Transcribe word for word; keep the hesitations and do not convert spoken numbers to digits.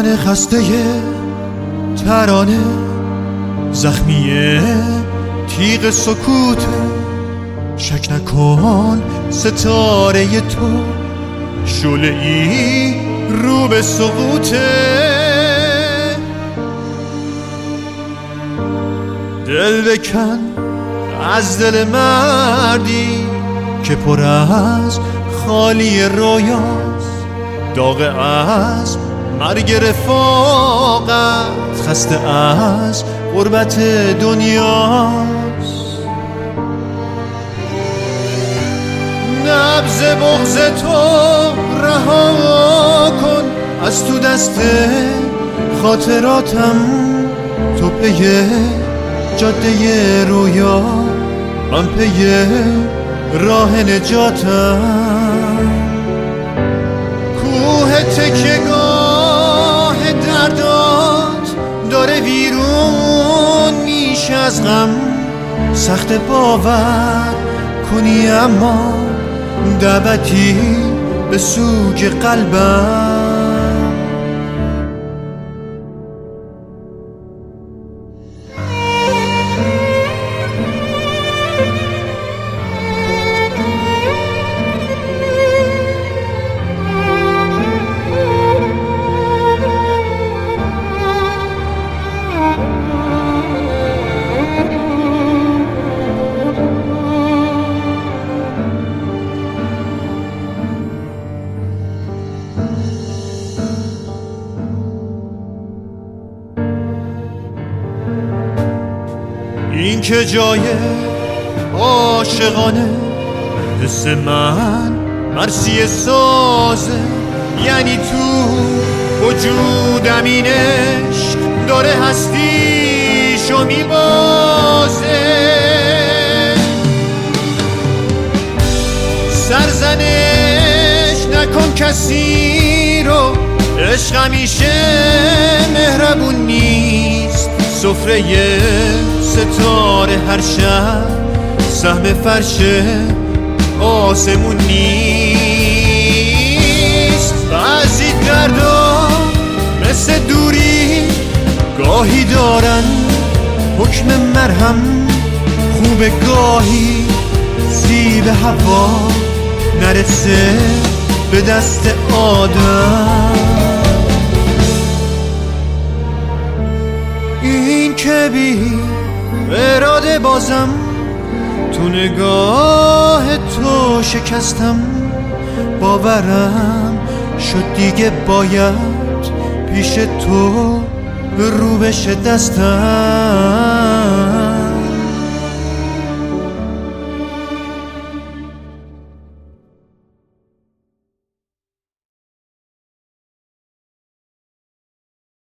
من خسته ترانه، زخمی تیغ سکوت، شک نکن ستاره تو شعله‌ای رو به سقوطه. دل بکن از دل مردی که پر از خالی رویاست، داغ از مرگ رفاقت، خسته از غربت دنیاست. نبض بغض تو رها کن از تو دست خاطراتم، تو پی جاده رویا، من پی راه نجاتم. کوه تکیه‌گاه دردات داره ویرون میشه از غم، سخت باور کنی اما دعوتی به سوگ قلبم. این که جای عاشقانه، حس من مرثیه سازه، یعنی تو وجودم این عشق داره هستیشو میبازه. سرزنش نکن کسی رو، عشق همیشه مهربون نیست. سفره ستاره هر شب سهم فرش آسمون نیست. بعضی دردا مثل دوری گاهی دارن حکم مرهم، خوب گاهی زیب هوا نرسه به دست آدم. این که بی اراده بازم تو نگاه تو شکستم، باورم شد دیگه باید پیش تو رو بشه دستم.